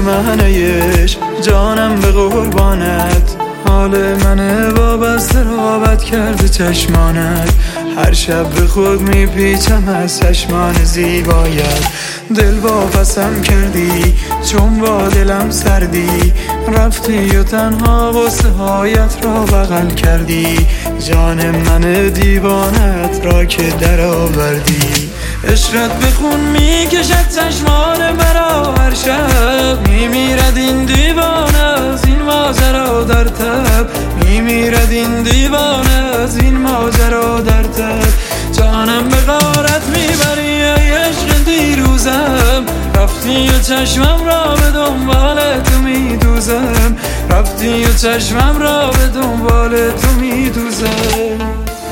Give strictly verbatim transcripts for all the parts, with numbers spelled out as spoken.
منه جانم به قربانت، حال منه وابسته رابط کرده چشمانت. هر شب به خود میپیچم از چشمان زیبایت. دل واپسم کردی چون با دلم سردی، رفتی و تنها غصه هایت را بغل کردی. جان من دیوانت را که در آوردی، عشرت به خون میکشد چشمان مرا. هر شب میمیرد این دیوانه از این ماجرا در تب، میمیرد این دیوانه از این ماجرا در تب. جانم به غارت میبری ای عشق دیروزم، رفتی و چشمم را به دنبال تو میدوزم، رفتی و چشمم را به دنبال تو میدوزم.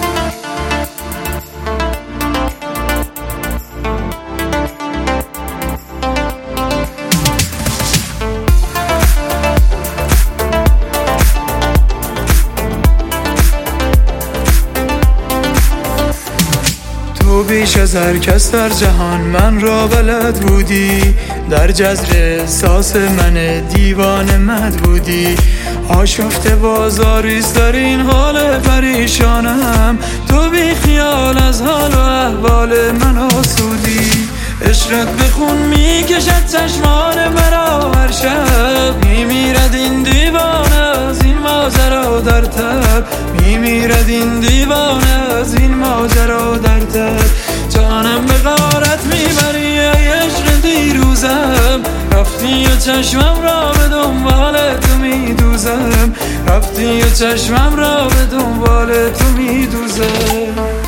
تو بیش از هر کس در جهان من را بلد بودی، در جذر احساس من دیوانه مد بودی. آشفته بازاریست در این حال پریشانم، تو بی خیال از حال و احوال من آسودی. عشرت به خون میکشد چشمان مرا، هر شب میمیرد این دیوانه از این ماجرا در تب، میمیرد این دیوانه از این ماجرا در تب. جانم به غارت میبری ای عشق دیروزم، رفتی و چشمم را به دنبال تو میدوزم، رفتی و چشمم را به دنبال تو میدوزم.